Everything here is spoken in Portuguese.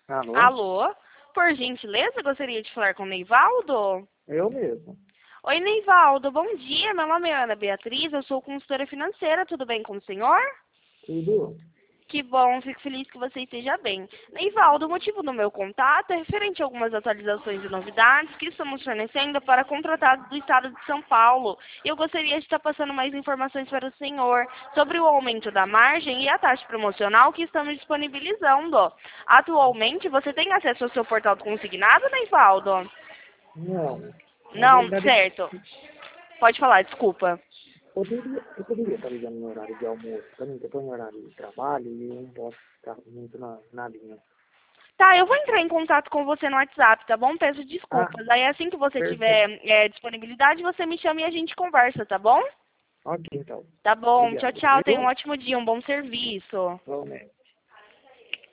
Alô? Alô? Por gentileza, gostaria de falar com o Neivaldo? Eu mesmo. Oi, Neivaldo, bom dia. Meu nome é Ana Beatriz, eu sou consultora financeira, tudo bem com o senhor? Tudo? Que bom, fico feliz que você esteja bem. Neivaldo, o motivo do meu contato é referente a algumas atualizações e novidades que estamos fornecendo para contratados do estado de São Paulo. E eu gostaria de estar passando mais informações para o senhor sobre o aumento da margem e a taxa promocional que estamos disponibilizando. Atualmente, você tem acesso ao seu portal consignado, Neivaldo? Não. Na Não, verdade, certo. Pode falar, desculpa. eu poderia estar ligando no horário de almoço também, que eu estou em horário de trabalho e eu não posso ficar muito na linha. Tá, eu vou entrar em contato com você no WhatsApp, tá bom? Peço Ah, desculpas. Aí assim que você perfeito. tiver disponibilidade, você me chama e a gente conversa, tá bom? Ok, então. Tá bom. Tchau, Obrigado, tchau. Tenha um viu? ótimo dia, um bom serviço. Igualmente.